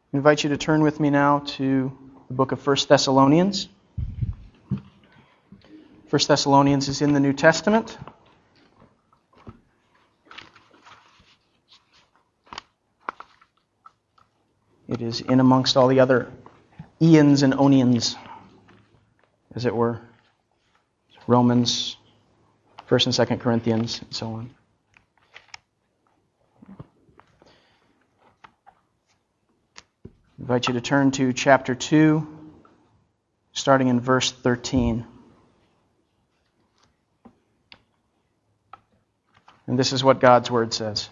I invite you to turn with me now to the book of 1 Thessalonians. 1 Thessalonians is in the New Testament. It is in amongst all the other eons and onions, as it were. Romans, 1st and 2nd Corinthians, and so on. I invite you to turn to chapter 2, starting in verse 13. And this is what God's Word says.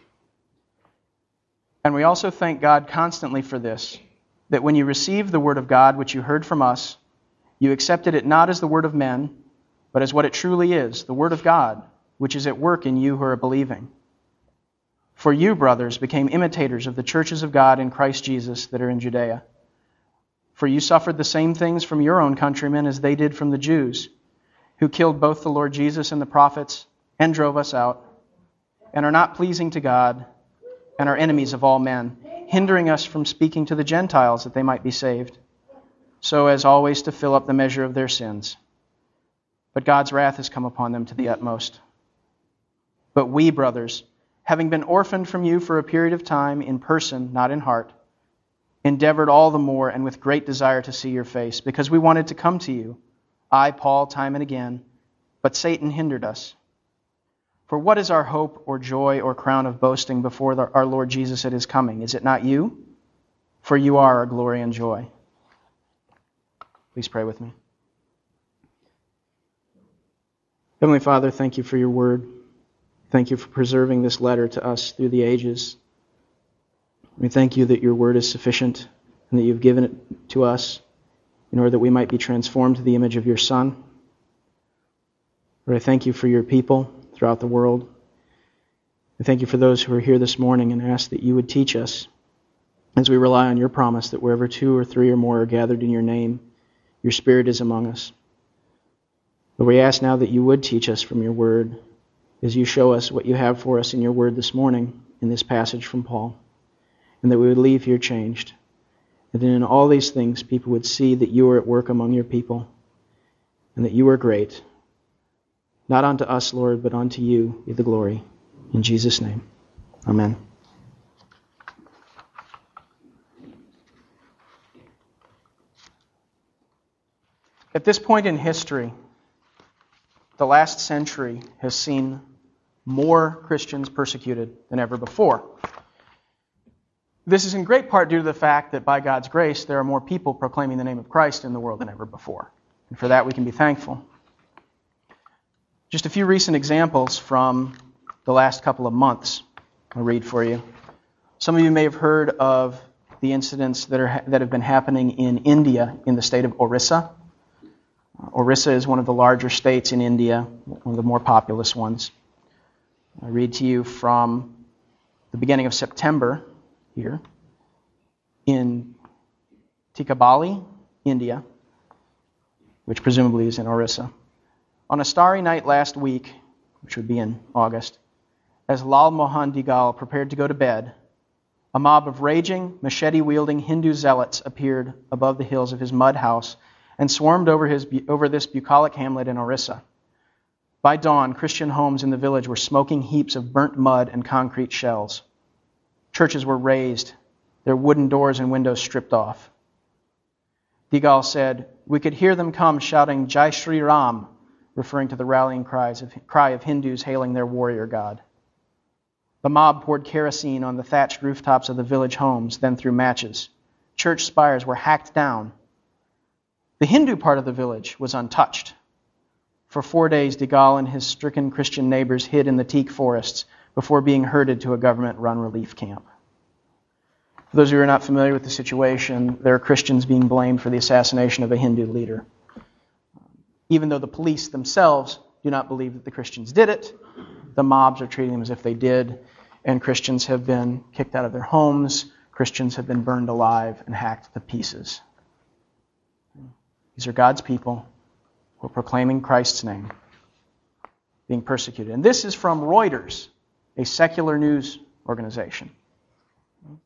And we also thank God constantly for this, that when you received the Word of God which you heard from us, you accepted it not as the word of men, but as what it truly is, the Word of God, which is at work in you who are believing. For you, brothers, became imitators of the churches of God in Christ Jesus that are in Judea. For you suffered the same things from your own countrymen as they did from the Jews, who killed both the Lord Jesus and the prophets, and drove us out, and are not pleasing to God, and are enemies of all men, hindering us from speaking to the Gentiles that they might be saved, so as always to fill up the measure of their sins. But God's wrath has come upon them to the utmost. But we, brothers, having been orphaned from you for a period of time, in person, not in heart, endeavored all the more and with great desire to see your face, because we wanted to come to you, I, Paul, time and again, but Satan hindered us. For what is our hope or joy or crown of boasting before our Lord Jesus at his coming? Is it not you? For you are our glory and joy. Please pray with me. Heavenly Father, thank you for your word. Thank you for preserving this letter to us through the ages. We thank you that your word is sufficient and that you've given it to us in order that we might be transformed to the image of your Son. Lord, I thank you for your people throughout the world. I thank you for those who are here this morning and ask that you would teach us as we rely on your promise that wherever 2 or 3 or more are gathered in your name, your Spirit is among us. Lord, we ask now that you would teach us from your word as you show us what you have for us in your word this morning in this passage from Paul, and that we would leave here changed. And in all these things, people would see that you are at work among your people, and that you are great. Not unto us, Lord, but unto you be the glory. In Jesus' name, amen. At this point in history, the last century has seen more Christians persecuted than ever before. This is in great part due to the fact that by God's grace, there are more people proclaiming the name of Christ in the world than ever before. And for that we can be thankful. Just a few recent examples from the last couple of months I'll read for you. Some of you may have heard of the incidents that have been happening in India, in the state of Orissa. Orissa is one of the larger states in India, one of the more populous ones. I read to you from the beginning of September here in Tikabali, India, which presumably is in Orissa. On a starry night last week, which would be in August, as Lal Mohan Digal prepared to go to bed, a mob of raging, machete-wielding Hindu zealots appeared above the hills of his mud house and swarmed over this bucolic hamlet in Orissa. By dawn, Christian homes in the village were smoking heaps of burnt mud and concrete shells. Churches were razed, their wooden doors and windows stripped off. Digal said, "We could hear them come shouting Jai Shri Ram," referring to the rallying cry of Hindus hailing their warrior god. The mob poured kerosene on the thatched rooftops of the village homes, then threw matches. Church spires were hacked down. The Hindu part of the village was untouched. For 4 days, Digal and his stricken Christian neighbors hid in the teak forests before being herded to a government-run relief camp. For those of you who are not familiar with the situation, there are Christians being blamed for the assassination of a Hindu leader. Even though the police themselves do not believe that the Christians did it, the mobs are treating them as if they did, and Christians have been kicked out of their homes, Christians have been burned alive and hacked to pieces. These are God's people who are proclaiming Christ's name, being persecuted. And this is from Reuters, a secular news organization.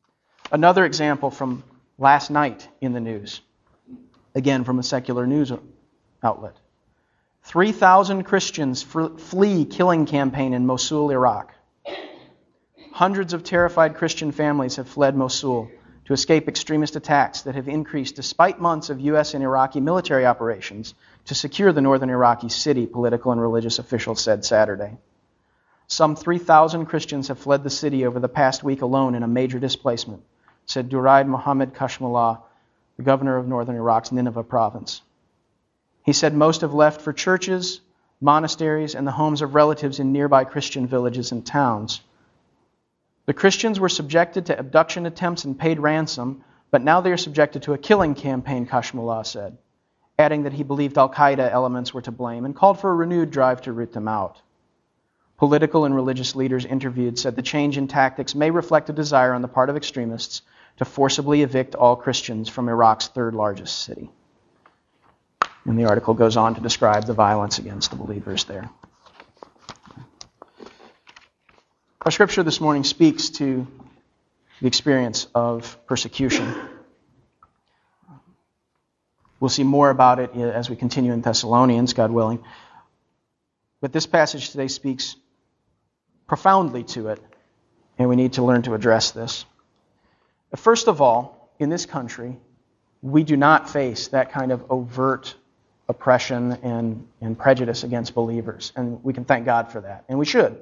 Another example from last night in the news, again from a secular news outlet. 3,000 Christians flee killing campaign in Mosul, Iraq. Hundreds of terrified Christian families have fled Mosul to escape extremist attacks that have increased despite months of U.S. and Iraqi military operations to secure the northern Iraqi city, political and religious officials said Saturday. Some 3,000 Christians have fled the city over the past week alone in a major displacement, said Duraid Mohammed Kashmullah, the governor of northern Iraq's Nineveh province. He said most have left for churches, monasteries, and the homes of relatives in nearby Christian villages and towns. The Christians were subjected to abduction attempts and paid ransom, but now they are subjected to a killing campaign, Kashmullah said, adding that he believed al-Qaeda elements were to blame and called for a renewed drive to root them out. Political and religious leaders interviewed said the change in tactics may reflect a desire on the part of extremists to forcibly evict all Christians from Iraq's third largest city. And the article goes on to describe the violence against the believers there. Our scripture this morning speaks to the experience of persecution. We'll see more about it as we continue in Thessalonians, God willing. But this passage today speaks profoundly to it, and we need to learn to address this. First of all, in this country, we do not face that kind of overt oppression and prejudice against believers, and we can thank God for that, and we should.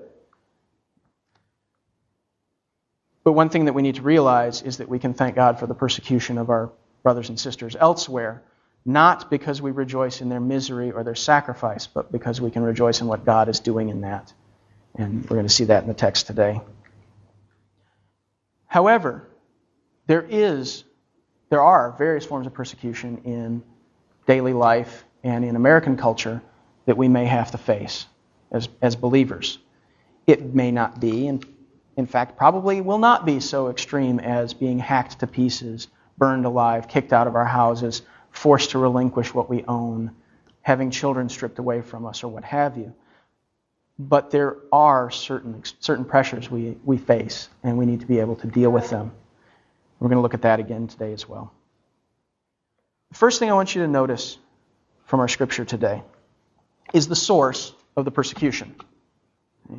But one thing that we need to realize is that we can thank God for the persecution of our brothers and sisters elsewhere, not because we rejoice in their misery or their sacrifice, but because we can rejoice in what God is doing in that. And we're going to see that in the text today. However, there are various forms of persecution in daily life and in American culture that we may have to face as believers. It may not be, and in fact, probably will not be so extreme as being hacked to pieces, burned alive, kicked out of our houses, forced to relinquish what we own, having children stripped away from us, or what have you. But there are certain pressures we face, and we need to be able to deal with them. We're going to look at that again today as well. The first thing I want you to notice from our scripture today is the source of the persecution. Okay.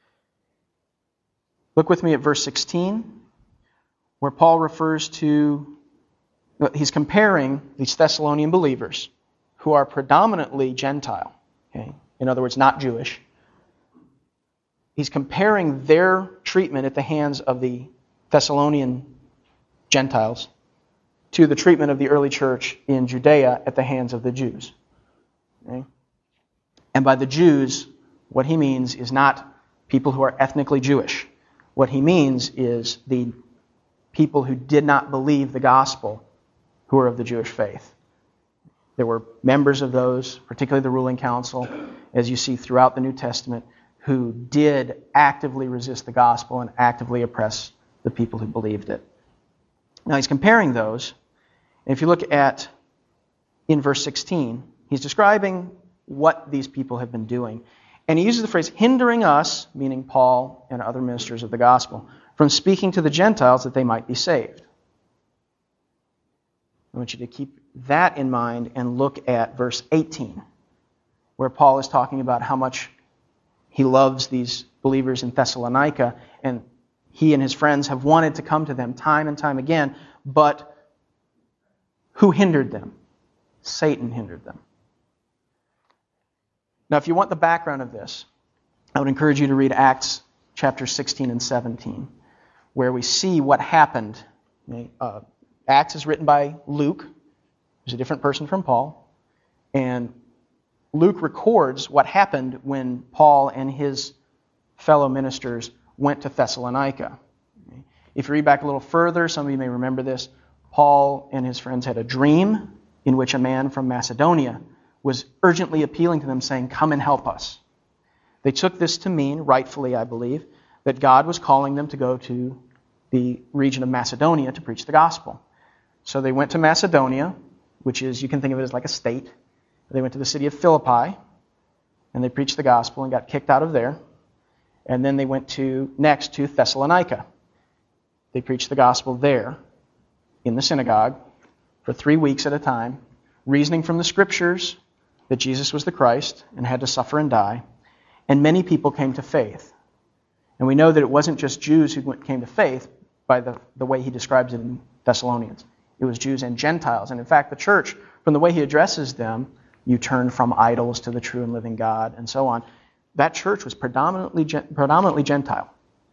Look with me at verse 16, where Paul refers to, he's comparing these Thessalonian believers who are predominantly Gentile, okay? In other words, not Jewish. He's comparing their treatment at the hands of the Thessalonian Gentiles to the treatment of the early church in Judea at the hands of the Jews. Okay? And by the Jews, what he means is not people who are ethnically Jewish. What he means is the people who did not believe the gospel, who are of the Jewish faith. There were members of those, particularly the ruling council, as you see throughout the New Testament, who did actively resist the gospel and actively oppress the people who believed it. Now he's comparing those, and if you look at in verse 16, he's describing what these people have been doing. And he uses the phrase, hindering us, meaning Paul and other ministers of the gospel, from speaking to the Gentiles that they might be saved. I want you to keep that in mind and look at verse 18, where Paul is talking about how much he loves these believers in Thessalonica, and he and his friends have wanted to come to them time and time again, but who hindered them? Satan hindered them. Now, if you want the background of this, I would encourage you to read Acts chapters 16 and 17, where we see what happened. Acts is written by Luke, who's a different person from Paul, and Luke records what happened when Paul and his fellow ministers went to Thessalonica. If you read back a little further, some of you may remember this, Paul and his friends had a dream in which a man from Macedonia was urgently appealing to them, saying, "Come and help us." They took this to mean, rightfully I believe, that God was calling them to go to the region of Macedonia to preach the gospel. So they went to Macedonia, which is, you can think of it as like a state. They went to the city of Philippi, and they preached the gospel and got kicked out of there. And then they went next to Thessalonica. They preached the gospel there, in the synagogue, for 3 weeks at a time, reasoning from the Scriptures that Jesus was the Christ and had to suffer and die. And many people came to faith. And we know that it wasn't just Jews who came to faith by the way he describes it in Thessalonians. It was Jews and Gentiles. And in fact, the church, from the way he addresses them, you turn from idols to the true and living God, and so on. That church was predominantly Gentile.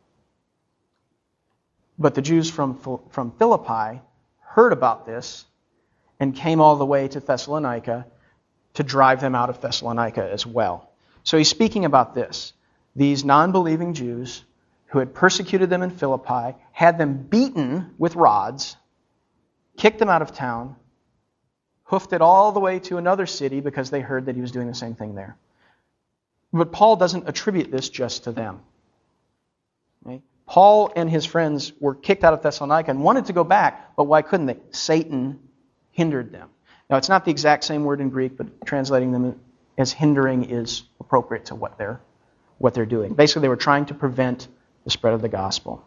But the Jews from Philippi heard about this and came all the way to Thessalonica to drive them out of Thessalonica as well. So he's speaking about this. These non-believing Jews who had persecuted them in Philippi, had them beaten with rods, kicked them out of town, hoofed it all the way to another city because they heard that he was doing the same thing there. But Paul doesn't attribute this just to them. Okay? Paul and his friends were kicked out of Thessalonica and wanted to go back, but why couldn't they? Satan hindered them. Now, it's not the exact same word in Greek, but translating them as hindering is appropriate to what they're doing. Basically, they were trying to prevent the spread of the gospel.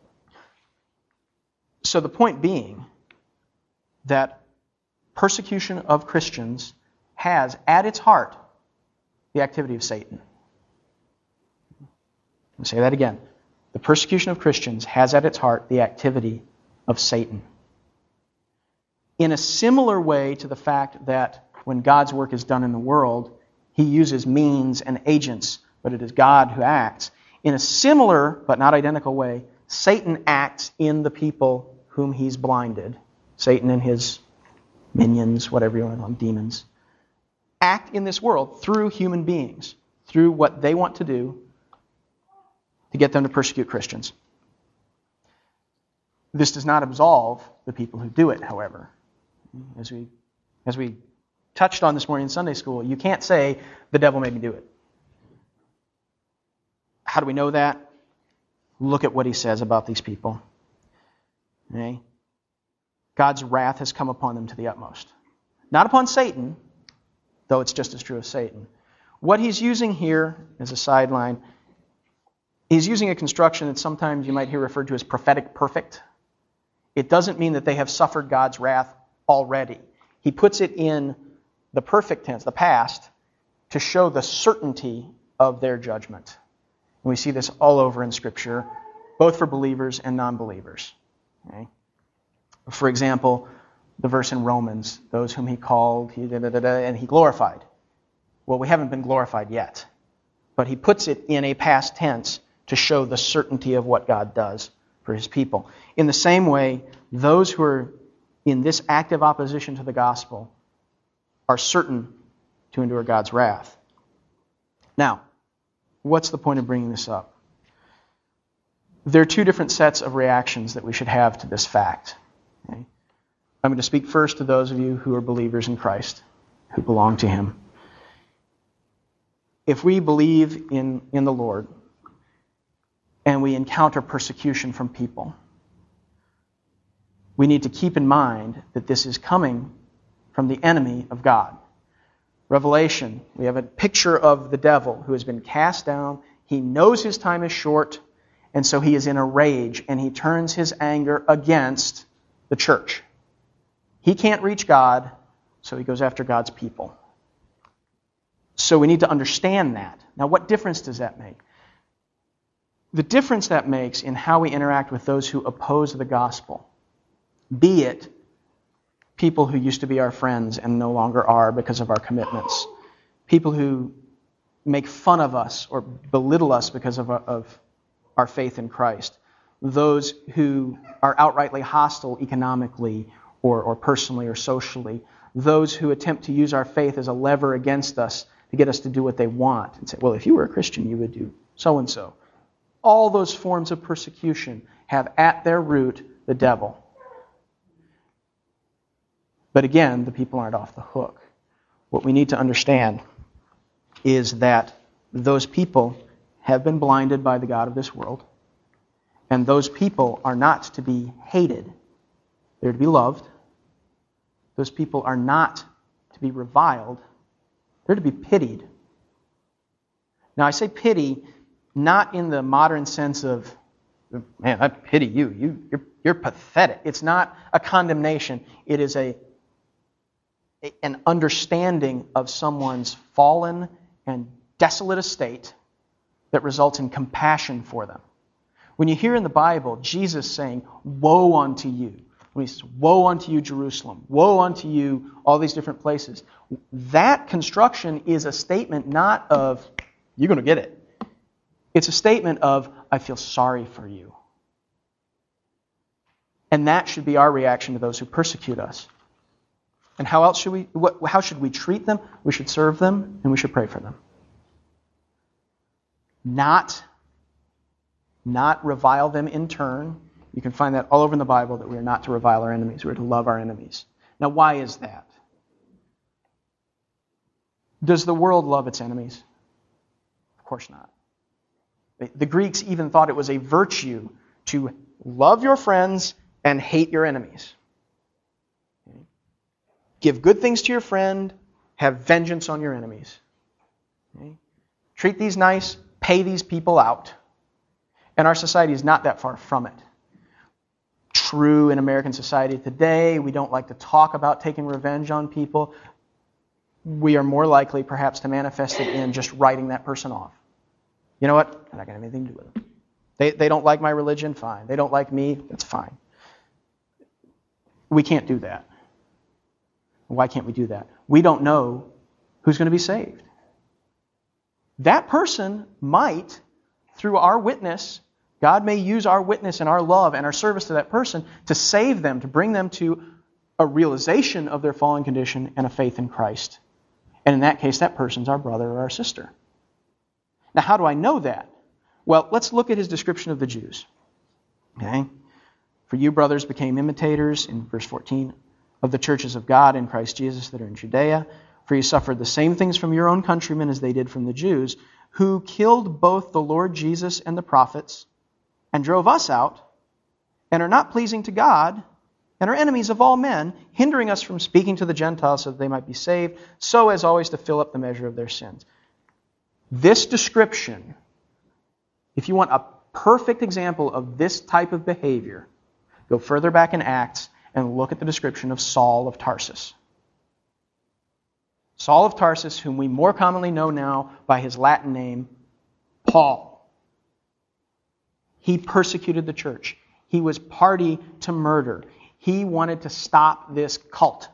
So the point being that persecution of Christians has at its heart the activity of Satan. I'll say that again. The persecution of Christians has at its heart the activity of Satan. In a similar way to the fact that when God's work is done in the world, he uses means and agents, but it is God who acts. In a similar, but not identical way, Satan acts in the people whom he's blinded. Satan and his minions, whatever you want to call them, demons, act in this world through human beings, through what they want to do to get them to persecute Christians. This does not absolve the people who do it, however. As we touched on this morning in Sunday school, you can't say, the devil made me do it. How do we know that? Look at what he says about these people. Okay? God's wrath has come upon them to the utmost. Not upon Satan, though it's just as true of Satan. What he's using here as a sideline, he's using a construction that sometimes you might hear referred to as prophetic perfect. It doesn't mean that they have suffered God's wrath already. He puts it in the perfect tense, the past, to show the certainty of their judgment. And we see this all over in Scripture, both for believers and non-believers. Okay? For example, the verse in Romans, those whom he called, and he glorified. Well, we haven't been glorified yet. But he puts it in a past tense to show the certainty of what God does for his people. In the same way, those who are in this active opposition to the gospel are certain to endure God's wrath. Now, what's the point of bringing this up? There are two different sets of reactions that we should have to this fact. Okay? I'm going to speak first to those of you who are believers in Christ, who belong to him. If we believe in the Lord and we encounter persecution from people, we need to keep in mind that this is coming from the enemy of God. Revelation, we have a picture of the devil who has been cast down. He knows his time is short, and so he is in a rage, and he turns his anger against the church. He can't reach God, so he goes after God's people. So we need to understand that. Now, what difference does that make? The difference that makes in how we interact with those who oppose the gospel, be it people who used to be our friends and no longer are because of our commitments, people who make fun of us or belittle us because of our faith in Christ, those who are outrightly hostile economically or personally or socially, those who attempt to use our faith as a lever against us to get us to do what they want and say, well, if you were a Christian, you would do so-and-so. All those forms of persecution have at their root the devil. But again, the people aren't off the hook. What we need to understand is that those people have been blinded by the God of this world, and those people are not to be hated. They're to be loved. Those people are not to be reviled. They're to be pitied. Now, I say pity not in the modern sense of Man, I pity you. You're pathetic. It's not a condemnation. It is an understanding of someone's fallen and desolate estate that results in compassion for them. When you hear in the Bible Jesus saying, "Woe unto you," when he says, "Woe unto you, Jerusalem," "Woe unto you," all these different places, that construction is a statement not of, "You're going to get it." It's a statement of, "I feel sorry for you." And that should be our reaction to those who persecute us. And how else should how should we treat them? We should serve them and we should pray for them. Not revile them in turn. You can find that all over in the Bible, that we are not to revile our enemies. We are to love our enemies. Now, why is that? Does the world love its enemies? Of course not. The Greeks even thought it was a virtue to love your friends and hate your enemies. Give good things to your friend, have vengeance on your enemies. Treat these nice, pay these people out. And our society is not that far from it. True in American society today, we don't like to talk about taking revenge on people. We are more likely perhaps to manifest it in just writing that person off. You know what? I'm not going to have anything to do with them. They don't like my religion, fine. They don't like me, that's fine. We can't do that. Why can't we do that? We don't know who's going to be saved. That person might, through our witness, God may use our witness and our love and our service to that person to save them, to bring them to a realization of their fallen condition and a faith in Christ. And in that case, that person's our brother or our sister. Now, how do I know that? Well, let's look at his description of the Jews. Okay? "For you, brothers, became imitators," in verse 14, "of the churches of God in Christ Jesus that are in Judea. For you suffered the same things from your own countrymen as they did from the Jews, who killed both the Lord Jesus and the prophets, and drove us out, and are not pleasing to God, and are enemies of all men, hindering us from speaking to the Gentiles so that they might be saved, so as always to fill up the measure of their sins." This description, if you want a perfect example of this type of behavior, go further back in Acts and look at the description of Saul of Tarsus. Saul of Tarsus, whom we more commonly know now by his Latin name, Paul. He persecuted the church. He was party to murder. He wanted to stop this cult.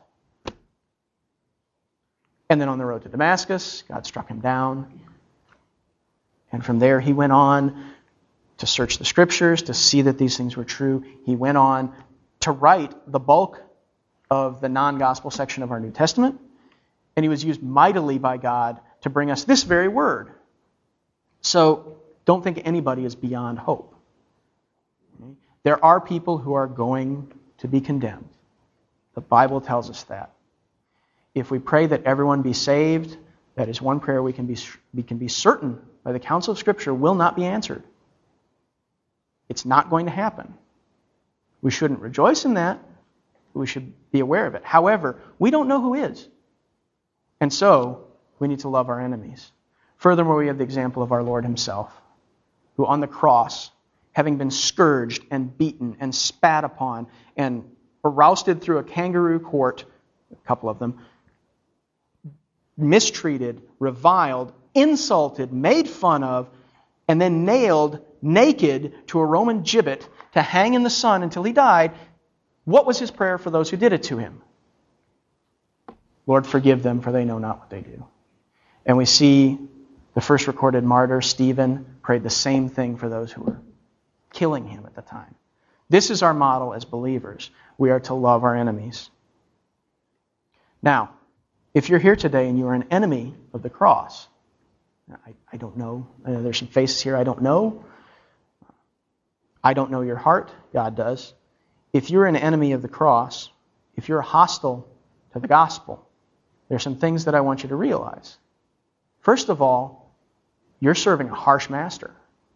And then on the road to Damascus, God struck him down. And from there he went on to search the Scriptures, to see that these things were true. He went on to write the bulk of the non-gospel section of our New Testament. And he was used mightily by God to bring us this very word. So don't think anybody is beyond hope. There are people who are going to be condemned. The Bible tells us that. If we pray that everyone be saved, that is one prayer we can be certain by the counsel of Scripture will not be answered. It's not going to happen. We shouldn't rejoice in that. We should be aware of it. However, we don't know who is. And so, we need to love our enemies. Furthermore, we have the example of our Lord himself, who on the cross, having been scourged and beaten and spat upon and rousted through a kangaroo court, a couple of them, mistreated, reviled, insulted, made fun of, and then nailed naked to a Roman gibbet to hang in the sun until he died. What was his prayer for those who did it to him? "Lord, forgive them, for they know not what they do." And we see the first recorded martyr, Stephen, prayed the same thing for those who were killing him at the time. This is our model as believers. We are to love our enemies. Now, if you're here today and you are an enemy of the cross, I don't know. There's some faces here I don't know. I don't know your heart. God does. If you're an enemy of the cross, if you're hostile to the gospel, there are some things that I want you to realize. First of all, you're serving a harsh master.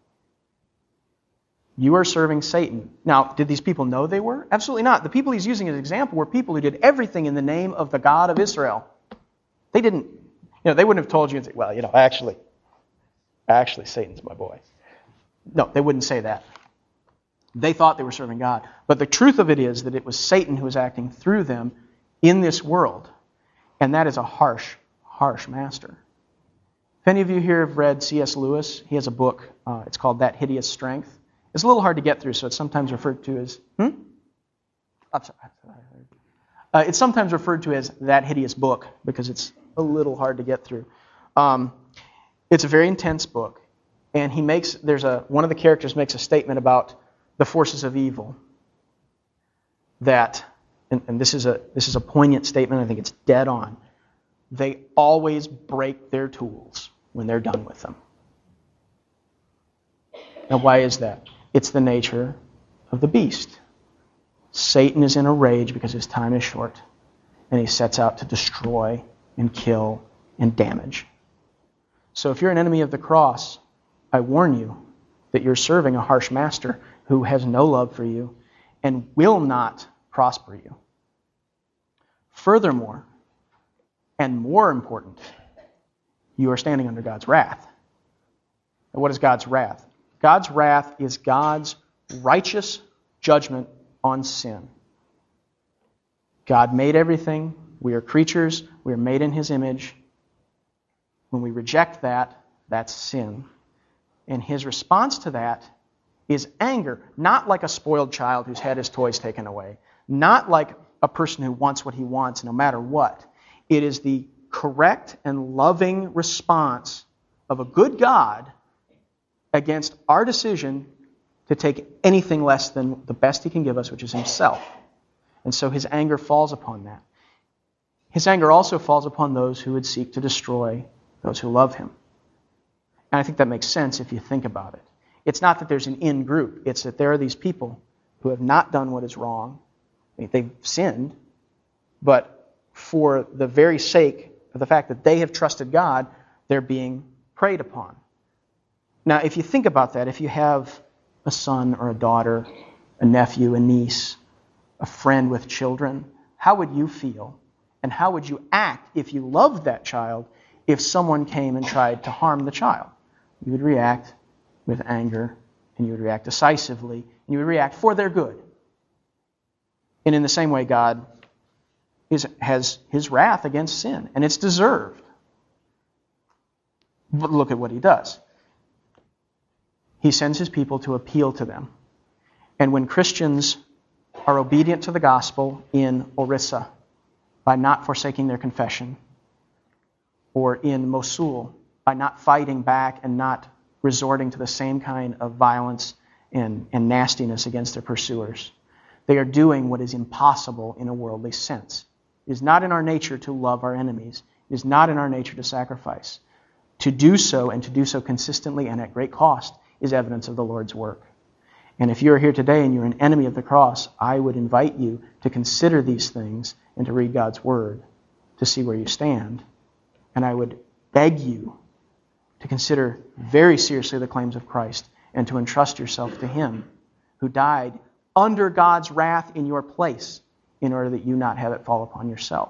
You are serving Satan. Now, did these people know they were? Absolutely not. The people he's using as an example were people who did everything in the name of the God of Israel. They didn't, they wouldn't have told you, actually, Satan's my boy. No, they wouldn't say that. They thought they were serving God. But the truth of it is that it was Satan who was acting through them in this world. And that is a harsh, harsh master. If any of you here have read C.S. Lewis, he has a book. It's called That Hideous Strength. It's a little hard to get through, so it's sometimes referred to as... It's sometimes referred to as That Hideous Book because it's a little hard to get through. It's a very intense book. And one of the characters makes a statement about the forces of evil. That, and this is a poignant statement, I think it's dead on. They always break their tools when they're done with them. Now why is that? It's the nature of the beast. Satan is in a rage because his time is short, and he sets out to destroy and kill and damage. So if you're an enemy of the cross, I warn you that you're serving a harsh master who has no love for you and will not prosper you. Furthermore, and more important, you are standing under God's wrath. And what is God's wrath? God's wrath is God's righteous judgment on sin. God made everything. We are creatures. We are made in His image. When we reject that, that's sin. And His response to that is anger, not like a spoiled child who's had his toys taken away, not like a person who wants what he wants no matter what. It is the correct and loving response of a good God against our decision to take anything less than the best He can give us, which is Himself. And so His anger falls upon that. His anger also falls upon those who would seek to destroy those who love Him. And I think that makes sense if you think about it. It's not that there's an in group. It's that there are these people who have not done what is wrong. They've sinned, but for the very sake of the fact that they have trusted God, they're being preyed upon. Now, if you think about that, if you have a son or a daughter, a nephew, a niece, a friend with children, how would you feel? And how would you act if you loved that child if someone came and tried to harm the child? You would react with anger, and you would react decisively, and you would react for their good. And in the same way, God has His wrath against sin, and it's deserved. But look at what He does. He sends His people to appeal to them. And when Christians are obedient to the gospel in Orissa by not forsaking their confession, or in Mosul by not fighting back and not resorting to the same kind of violence and nastiness against their pursuers, they are doing what is impossible in a worldly sense. It is not in our nature to love our enemies. It is not in our nature to sacrifice. To do so, and to do so consistently and at great cost, is evidence of the Lord's work. And if you're here today and you're an enemy of the cross, I would invite you to consider these things and to read God's Word to see where you stand. And I would beg you to consider very seriously the claims of Christ and to entrust yourself to Him who died under God's wrath in your place in order that you not have it fall upon yourself.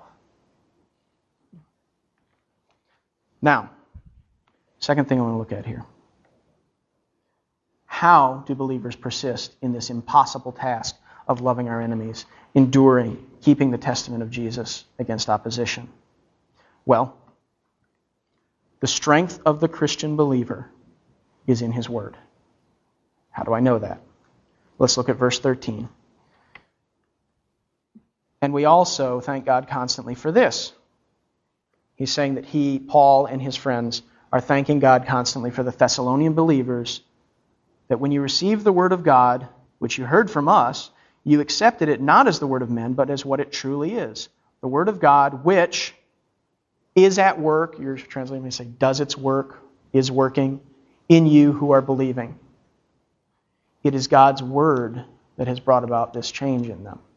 Now, second thing I want to look at here. How do believers persist in this impossible task of loving our enemies, enduring, keeping the testament of Jesus against opposition? Well, the strength of the Christian believer is in his word. How do I know that? Let's look at verse 13. And we also thank God constantly for this. He's saying that he, Paul, and his friends are thanking God constantly for the Thessalonian believers, that when you received the word of God, which you heard from us, you accepted it not as the word of men, but as what it truly is. The word of God, which is at work, your translation may say, does its work, is working, in you who are believing. It is God's word that has brought about this change in them.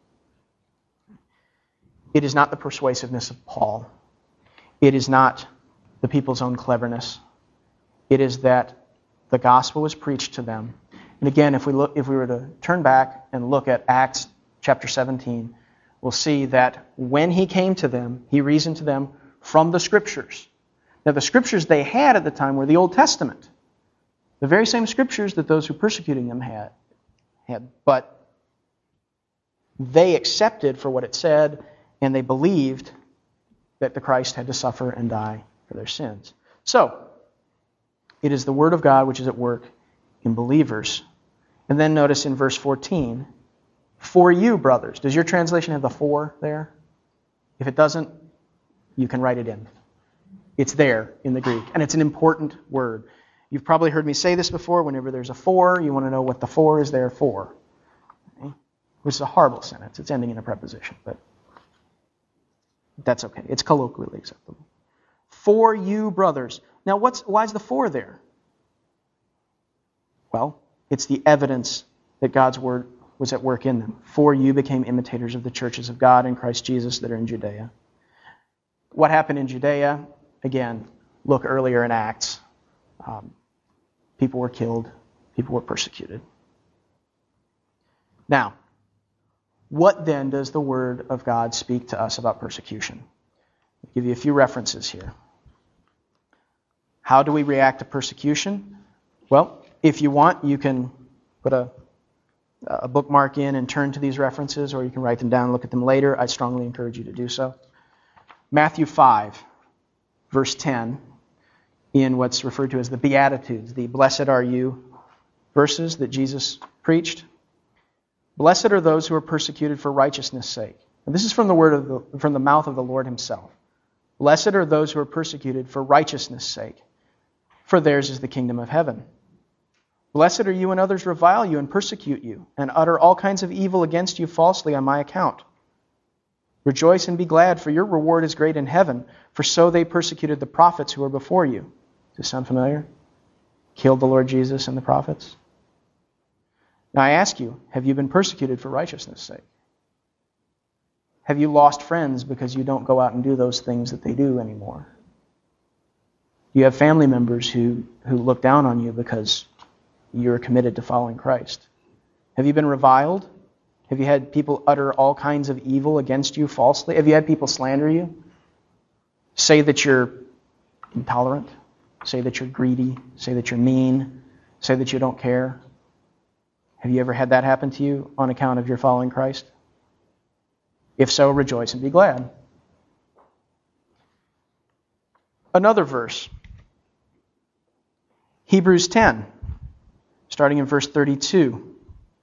It is not the persuasiveness of Paul. It is not the people's own cleverness. It is that the gospel was preached to them. And again, if we were to turn back and look at Acts chapter 17, we'll see that when he came to them, he reasoned to them from the Scriptures. Now, the Scriptures they had at the time were the Old Testament. The very same Scriptures that those who persecuted them had. But they accepted for what it said, and they believed that the Christ had to suffer and die for their sins. So, it is the Word of God which is at work in believers. And then notice in verse 14, for you, brothers. Does your translation have the for there? If it doesn't, you can write it in. It's there in the Greek, and it's an important word. You've probably heard me say this before. Whenever there's a for, you want to know what the for is there for. Okay? Which is a horrible sentence. It's ending in a preposition, but that's okay. It's colloquially acceptable. For you, brothers. Now, why is the for there? Well, it's the evidence that God's word was at work in them. For you became imitators of the churches of God in Christ Jesus that are in Judea. What happened in Judea? Again, look earlier in Acts. People were killed. People were persecuted. Now, what then does the Word of God speak to us about persecution? I'll give you a few references here. How do we react to persecution? Well, if you want, you can put a bookmark in and turn to these references, or you can write them down and look at them later. I strongly encourage you to do so. Matthew 5, verse 10, in what's referred to as the Beatitudes, the blessed are you verses that Jesus preached. Blessed are those who are persecuted for righteousness' sake. And this is from the mouth of the Lord himself. Blessed are those who are persecuted for righteousness' sake, for theirs is the kingdom of heaven. Blessed are you when others revile you and persecute you, and utter all kinds of evil against you falsely on my account. Rejoice and be glad, for your reward is great in heaven, for so they persecuted the prophets who were before you. Does this sound familiar? Killed the Lord Jesus and the prophets. Now I ask you, have you been persecuted for righteousness' sake? Have you lost friends because you don't go out and do those things that they do anymore? Do you have family members who look down on you because you're committed to following Christ? Have you been reviled? Have you had people utter all kinds of evil against you falsely? Have you had people slander you? Say that you're intolerant? Say that you're greedy? Say that you're mean? Say that you don't care? Have you ever had that happen to you on account of your following Christ? If so, rejoice and be glad. Another verse. Hebrews 10, starting in verse 32.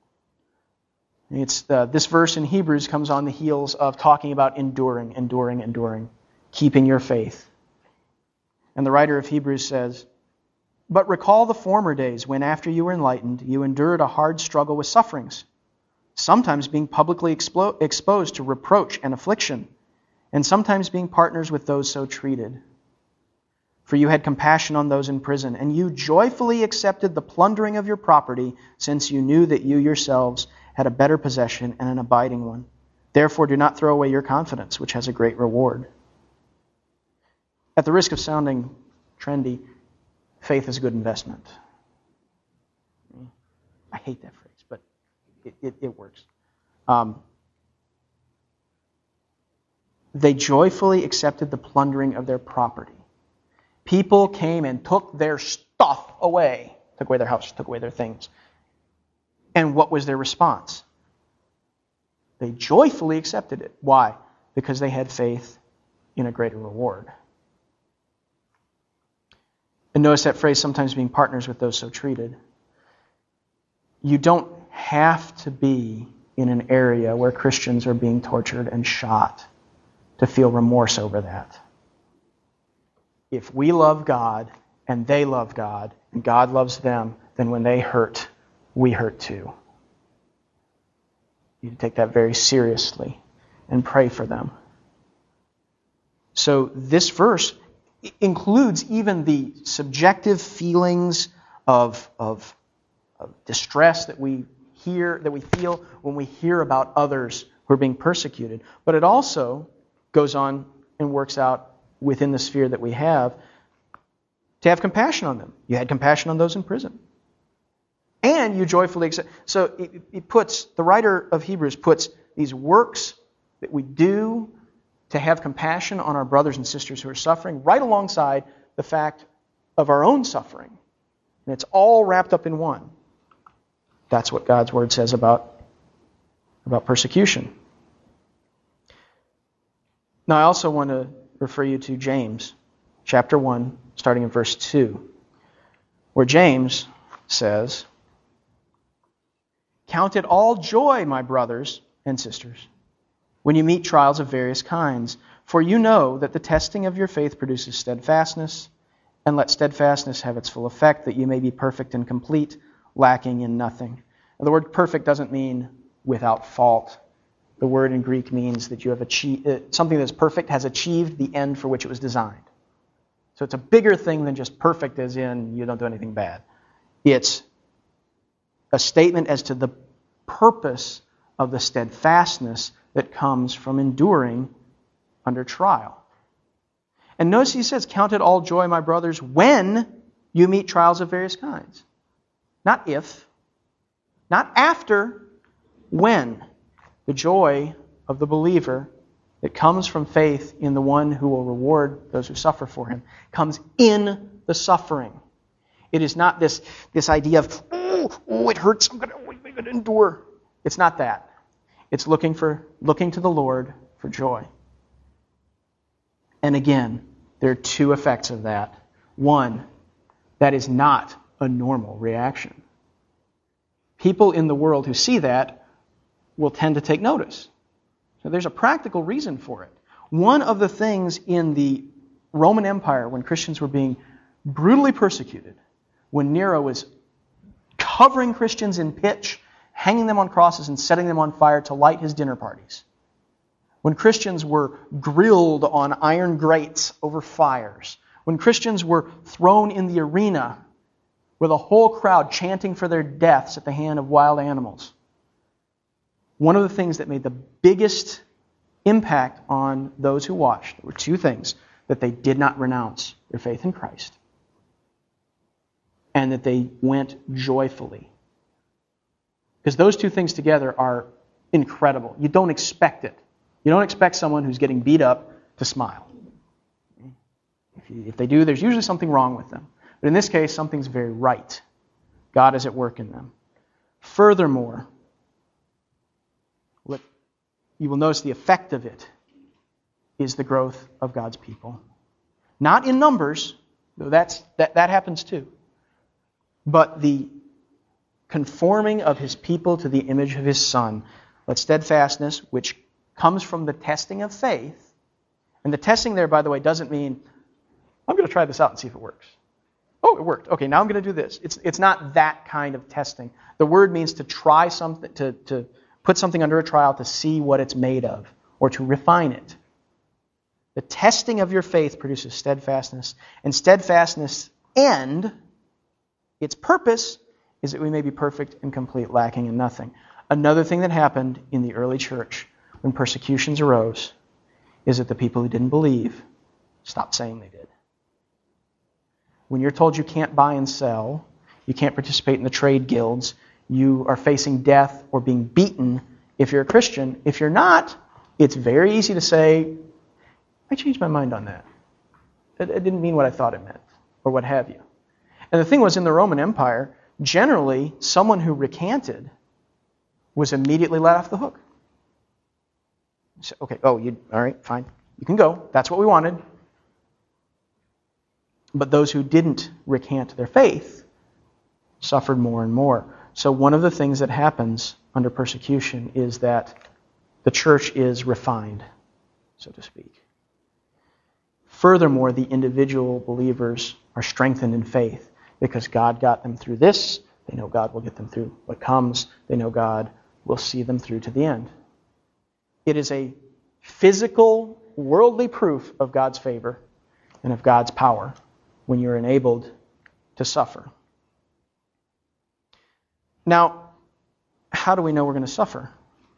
This verse in Hebrews comes on the heels of talking about enduring, keeping your faith. And the writer of Hebrews says, but recall the former days when, after you were enlightened, you endured a hard struggle with sufferings, sometimes being publicly exposed to reproach and affliction, and sometimes being partners with those so treated. For you had compassion on those in prison, and you joyfully accepted the plundering of your property, since you knew that you yourselves had a better possession and an abiding one. Therefore do not throw away your confidence, which has a great reward. At the risk of sounding trendy, faith is a good investment. I hate that phrase, but it works. They joyfully accepted the plundering of their property. People came and took their stuff away. Took away their house, took away their things. And what was their response? They joyfully accepted it. Why? Because they had faith in a greater reward. And notice that phrase, sometimes being partners with those so treated. You don't have to be in an area where Christians are being tortured and shot to feel remorse over that. If we love God and they love God and God loves them, then when they hurt, we hurt too. You need to take that very seriously and pray for them. So this verse includes even the subjective feelings of distress that we feel when we hear about others who are being persecuted. But it also goes on and works out within the sphere that we have to have compassion on them. You had compassion on those in prison. And you joyfully accept. So the writer of Hebrews puts these works that we do to have compassion on our brothers and sisters who are suffering right alongside the fact of our own suffering. And it's all wrapped up in one. That's what God's Word says about persecution. Now, I also want to refer you to James, chapter 1, starting in verse 2, where James says, "Count it all joy, my brothers and sisters, when you meet trials of various kinds, for you know that the testing of your faith produces steadfastness, and let steadfastness have its full effect, that you may be perfect and complete, lacking in nothing." Now, the word perfect doesn't mean without fault. The word in Greek means that you have achieved something that's perfect has achieved the end for which it was designed. So it's a bigger thing than just perfect as in you don't do anything bad. It's a statement as to the purpose of the steadfastness that comes from enduring under trial. And notice he says, "Count it all joy, my brothers, when you meet trials of various kinds." Not if, not after, when. The joy of the believer that comes from faith in the one who will reward those who suffer for him comes in the suffering. It is not this idea of, oh, it hurts, I'm going to endure. It's not that. It's looking to the Lord for joy. And again, there are two effects of that. One, that is not a normal reaction. People in the world who see that will tend to take notice. So there's a practical reason for it. One of the things in the Roman Empire when Christians were being brutally persecuted, when Nero was covering Christians in pitch, hanging them on crosses and setting them on fire to light his dinner parties, when Christians were grilled on iron grates over fires, when Christians were thrown in the arena with a whole crowd chanting for their deaths at the hand of wild animals, one of the things that made the biggest impact on those who watched were two things: that they did not renounce their faith in Christ, and that they went joyfully. Because those two things together are incredible. You don't expect it. You don't expect someone who's getting beat up to smile. If they do, there's usually something wrong with them. But in this case, something's very right. God is at work in them. Furthermore, you will notice the effect of it is the growth of God's people. Not in numbers, though that happens too, but the conforming of His people to the image of His Son. Let steadfastness, which comes from the testing of faith, and the testing there, by the way, doesn't mean, I'm going to try this out and see if it works. Oh, it worked. Okay, now I'm going to do this. It's not that kind of testing. The word means to try something, to put something under a trial to see what it's made of, or to refine it. The testing of your faith produces steadfastness, and steadfastness end, its purpose is that we may be perfect and complete, lacking in nothing. Another thing that happened in the early church when persecutions arose is that the people who didn't believe stopped saying they did. When you're told you can't buy and sell, you can't participate in the trade guilds, you are facing death or being beaten if you're a Christian. If you're not, it's very easy to say, I changed my mind on that. It didn't mean what I thought it meant, or what have you. And the thing was, in the Roman Empire, generally, someone who recanted was immediately let off the hook. So, okay, all right, fine. You can go. That's what we wanted. But those who didn't recant their faith suffered more and more. So one of the things that happens under persecution is that the church is refined, so to speak. Furthermore, the individual believers are strengthened in faith because God got them through this. They know God will get them through what comes. They know God will see them through to the end. It is a physical, worldly proof of God's favor and of God's power when you're enabled to suffer. Now, how do we know we're going to suffer?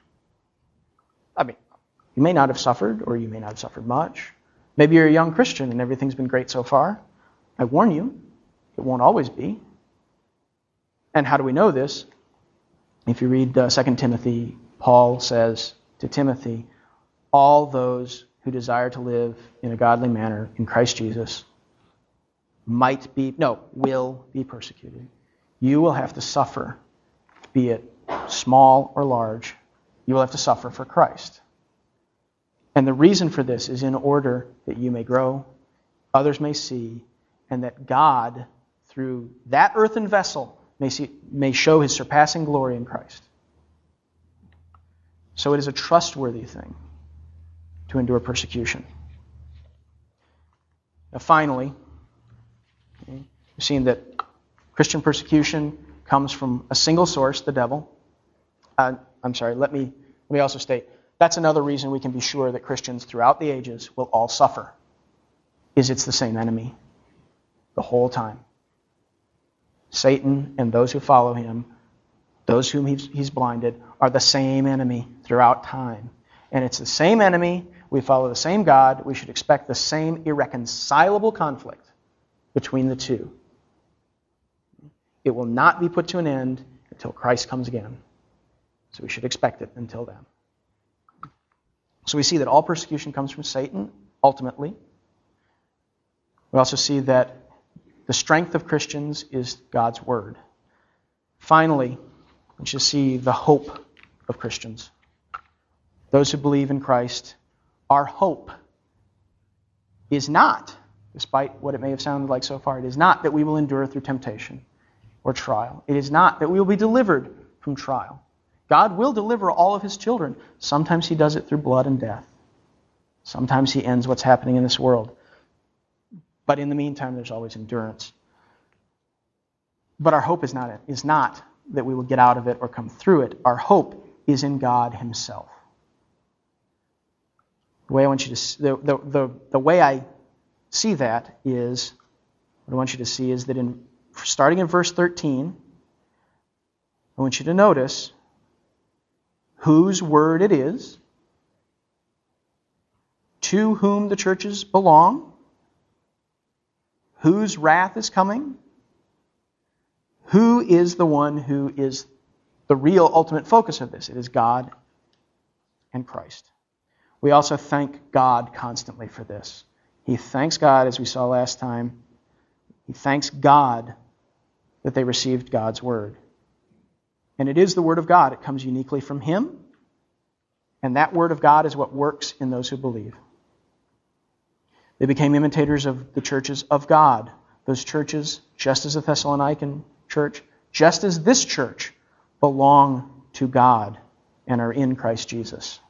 I mean, you may not have suffered, or you may not have suffered much. Maybe you're a young Christian and everything's been great so far. I warn you, it won't always be. And how do we know this? If you read 2 Timothy, Paul says to Timothy, all those who desire to live in a godly manner in Christ Jesus will be persecuted. You will have to suffer be it small or large, you will have to suffer for Christ. And the reason for this is in order that you may grow, others may see, and that God, through that earthen vessel, may show his surpassing glory in Christ. So it is a trustworthy thing to endure persecution. Now finally, we've seen that Christian persecution comes from a single source, the devil. Let me also state, that's another reason we can be sure that Christians throughout the ages will all suffer, is it's the same enemy the whole time. Satan and those who follow him, those whom he's blinded, are the same enemy throughout time. And it's the same enemy, we follow the same God, we should expect the same irreconcilable conflict between the two. It will not be put to an end until Christ comes again. So we should expect it until then. So we see that all persecution comes from Satan, ultimately. We also see that the strength of Christians is God's Word. Finally, we should see the hope of Christians. Those who believe in Christ, our hope is not, despite what it may have sounded like so far, it is not that we will endure through temptation or trial. It is not that we will be delivered from trial. God will deliver all of his children. Sometimes he does it through blood and death. Sometimes he ends what's happening in this world. But in the meantime, there's always endurance. But our hope is not that we will get out of it or come through it. Our hope is in God himself. The way I want you to the way I see that is, what I want you to see is that starting in verse 13, I want you to notice whose word it is, to whom the churches belong, whose wrath is coming, who is the one who is the real ultimate focus of this. It is God and Christ. We also thank God constantly for this. He thanks God, as we saw last time. He thanks God that they received God's word. And it is the word of God. It comes uniquely from him. And that word of God is what works in those who believe. They became imitators of the churches of God. Those churches, just as the Thessalonican church, just as this church, belong to God and are in Christ Jesus.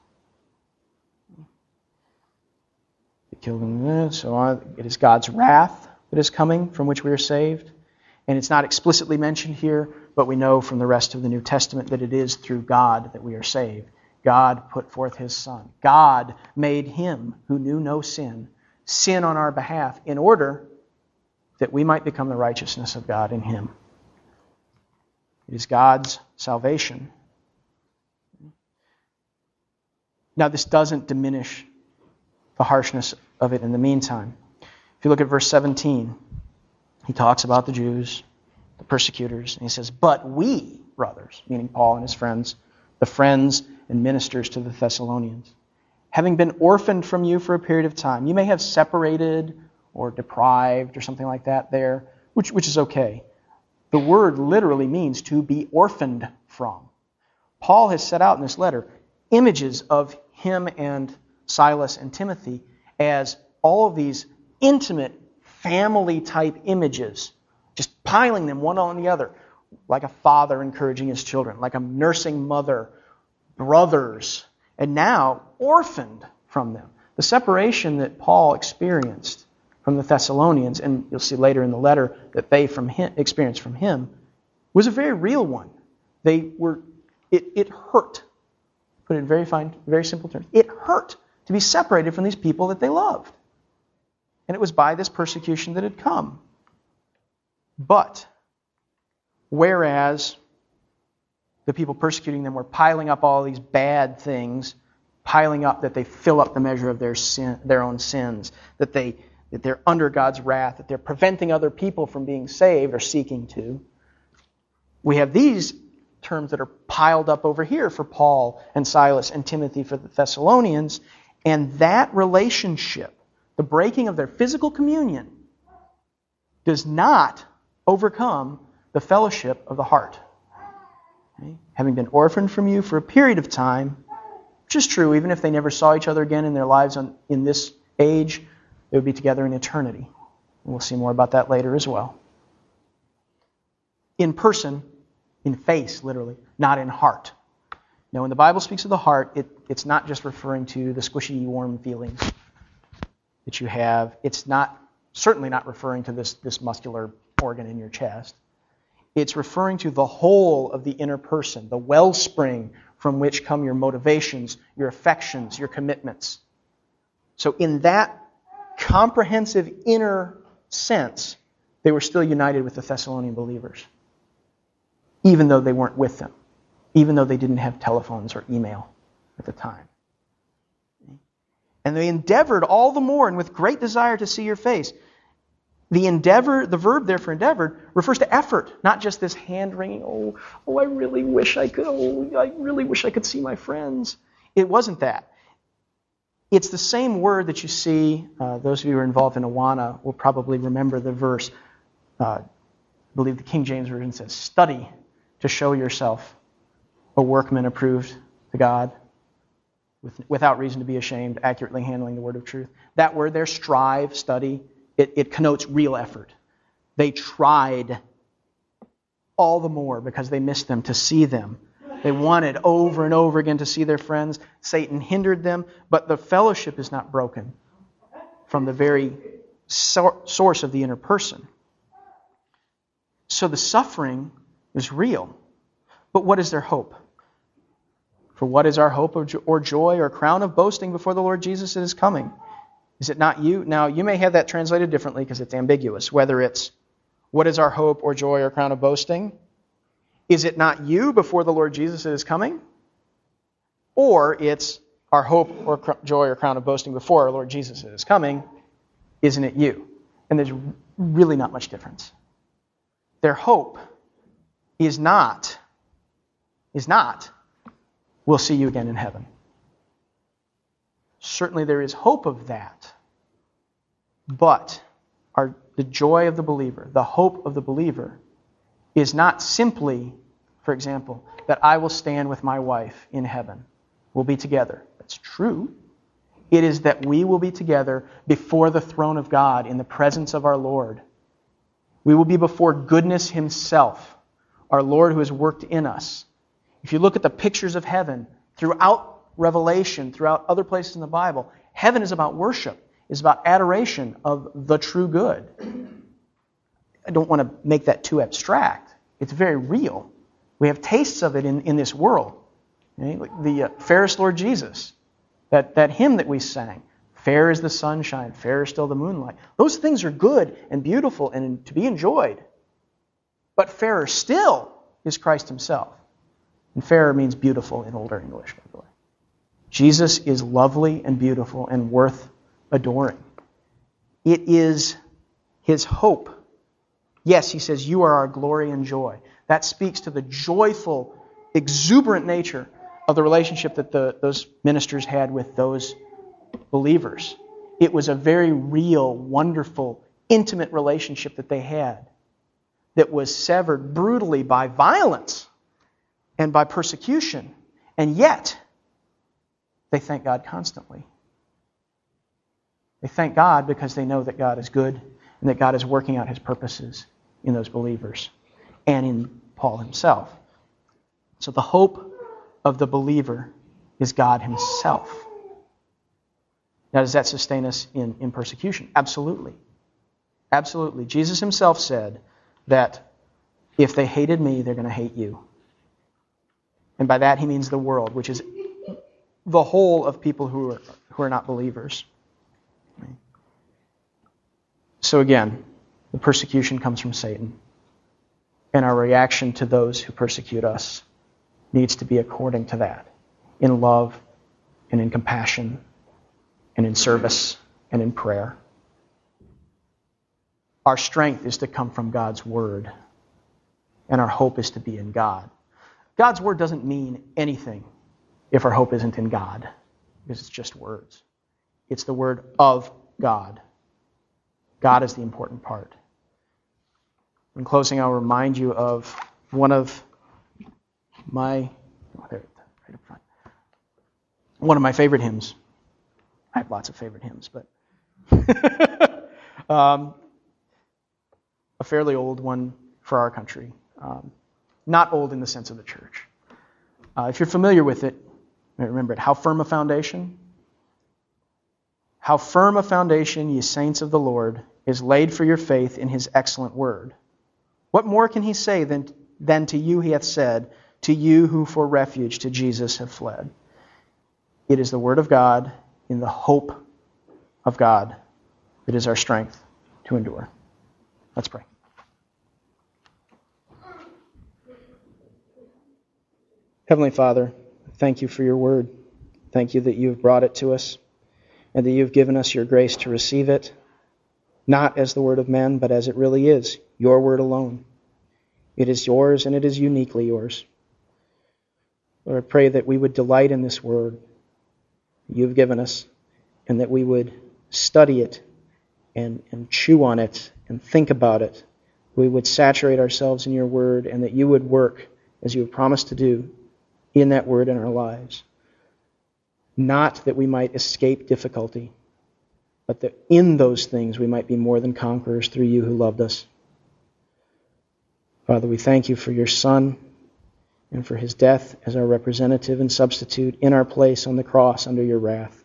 So it is God's wrath that is coming, from which we are saved. And it's not explicitly mentioned here, but we know from the rest of the New Testament that it is through God that we are saved. God put forth his Son. God made him who knew no sin on our behalf in order that we might become the righteousness of God in him. It is God's salvation. Now, this doesn't diminish the harshness of it in the meantime. If you look at verse 17, he talks about the Jews, the persecutors, and he says, "But we, brothers," meaning Paul and his friends, the friends and ministers to the Thessalonians, having been orphaned from you for a period of time. You may have separated or deprived or something like that there, which is okay. The word literally means to be orphaned from. Paul has set out in this letter images of him and Silas and Timothy as all of these intimate family-type images, just piling them one on the other, like a father encouraging his children, like a nursing mother, brothers, and now orphaned from them. The separation that Paul experienced from the Thessalonians, and you'll see later in the letter that they experienced from him, was a very real one. It hurt. Put it in very simple terms. It hurt to be separated from these people that they loved. And it was by this persecution that had come. But, whereas the people persecuting them were piling up all these bad things, piling up that they fill up the measure of their own sins, that they're under God's wrath, that they're preventing other people from being saved or seeking to. We have these terms that are piled up over here for Paul and Silas and Timothy for the Thessalonians, and that relationship, the breaking of their physical communion, does not overcome the fellowship of the heart. Okay? Having been orphaned from you for a period of time, which is true, even if they never saw each other again in their lives in this age, they would be together in eternity. And we'll see more about that later as well. In person, in face, literally, not in heart. Now, when the Bible speaks of the heart, it's not just referring to the squishy, warm feelings that you have. It's certainly not referring to this muscular organ in your chest. It's referring to the whole of the inner person, the wellspring from which come your motivations, your affections, your commitments. So in that comprehensive inner sense, they were still united with the Thessalonian believers, even though they weren't with them, even though they didn't have telephones or email at the time. And they endeavored all the more and with great desire to see your face. The verb there for endeavored refers to effort, not just this hand-wringing, I really wish I could see my friends. It wasn't that. It's the same word that you see, those of you who are involved in Awana will probably remember the verse, I believe the King James Version says, study to show yourself a workman approved to God, without reason to be ashamed, accurately handling the word of truth. That word there, strive, study, it connotes real effort. They tried all the more because they missed them to see them. They wanted over and over again to see their friends. Satan hindered them, but the fellowship is not broken from the very source of the inner person. So the suffering is real. But what is their hope? For what is our hope or joy or crown of boasting before the Lord Jesus at His coming? Is it not you? Now, you may have that translated differently because it's ambiguous. Whether it's, what is our hope or joy or crown of boasting? Is it not you before the Lord Jesus at His coming? Or it's our hope or joy or crown of boasting before our Lord Jesus at His coming. Isn't it you? And there's really not much difference. Their hope is not, we'll see you again in heaven. Certainly there is hope of that. But the joy of the believer, the hope of the believer, is not simply, for example, that I will stand with my wife in heaven. We'll be together. That's true. It is that we will be together before the throne of God in the presence of our Lord. We will be before goodness Himself, our Lord who has worked in us. If you look at the pictures of heaven throughout Revelation, throughout other places in the Bible, heaven is about worship, is about adoration of the true good. I don't want to make that too abstract. It's very real. We have tastes of it in this world. Okay? Like the fairest Lord Jesus, that hymn that we sang, fair is the sunshine, fair is still the moonlight. Those things are good and beautiful and to be enjoyed. But fairer still is Christ Himself. And fairer means beautiful in Older English, by the way. Jesus is lovely and beautiful and worth adoring. It is His hope. Yes, He says, you are our glory and joy. That speaks to the joyful, exuberant nature of the relationship that those ministers had with those believers. It was a very real, wonderful, intimate relationship that they had that was severed brutally by violence and by persecution. And yet, they thank God constantly. They thank God because they know that God is good and that God is working out His purposes in those believers and in Paul himself. So the hope of the believer is God Himself. Now, does that sustain us in persecution? Absolutely. Absolutely. Jesus Himself said that if they hated me, they're going to hate you. And by that He means the world, which is the whole of people who are not believers. So again, the persecution comes from Satan. And our reaction to those who persecute us needs to be according to that, in love and in compassion and in service and in prayer. Our strength is to come from God's Word, and our hope is to be in God. God's Word doesn't mean anything if our hope isn't in God, because it's just words. It's the Word of God. God is the important part. In closing, I'll remind you of one of right up front. One of my favorite hymns. I have lots of favorite hymns, but a fairly old one for our country. Not old in the sense of the church. If you're familiar with it, remember it. How firm a foundation? How firm a foundation, ye saints of the Lord, is laid for your faith in his excellent word. What more can he say than to you he hath said, to you who for refuge to Jesus have fled? It is the word of God in the hope of God that is our strength to endure. Let's pray. Heavenly Father, thank you for your word. Thank you that you have brought it to us and that you have given us your grace to receive it, not as the word of men, but as it really is, your word alone. It is yours and it is uniquely yours. Lord, I pray that we would delight in this word you have given us and that we would study it and chew on it and think about it. We would saturate ourselves in your word and that you would work as you have promised to do in that word in our lives. Not that we might escape difficulty, but that in those things we might be more than conquerors through you who loved us. Father, we thank you for your Son and for his death as our representative and substitute in our place on the cross under your wrath.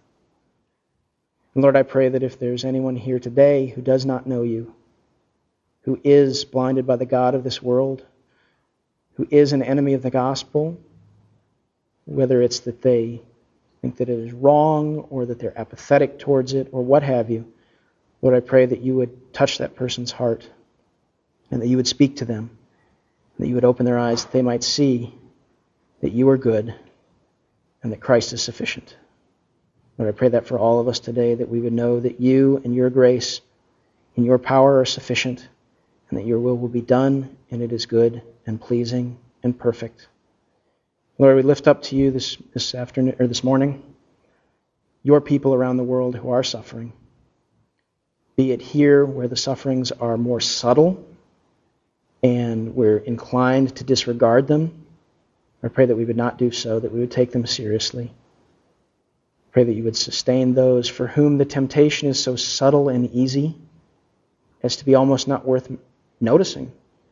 And Lord, I pray that if there's anyone here today who does not know you, who is blinded by the god of this world, who is an enemy of the gospel, whether it's that they think that it is wrong or that they're apathetic towards it or what have you, Lord, I pray that you would touch that person's heart and that you would speak to them, that you would open their eyes that they might see that you are good and that Christ is sufficient. Lord, I pray that for all of us today, that we would know that you and your grace and your power are sufficient and that your will be done and it is good and pleasing and perfect. Lord, we lift up to you this afternoon or this morning your people around the world who are suffering. Be it here where the sufferings are more subtle and we're inclined to disregard them. I pray that we would not do so, that we would take them seriously. Pray that you would sustain those for whom the temptation is so subtle and easy as to be almost not worth noticing.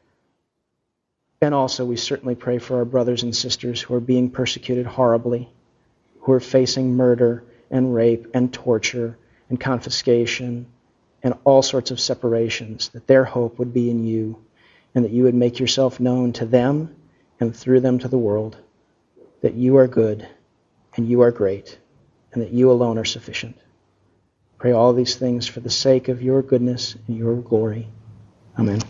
And also we certainly pray for our brothers and sisters who are being persecuted horribly, who are facing murder and rape and torture and confiscation and all sorts of separations, that their hope would be in you and that you would make yourself known to them and through them to the world, that you are good and you are great and that you alone are sufficient. Pray all these things for the sake of your goodness and your glory. Amen.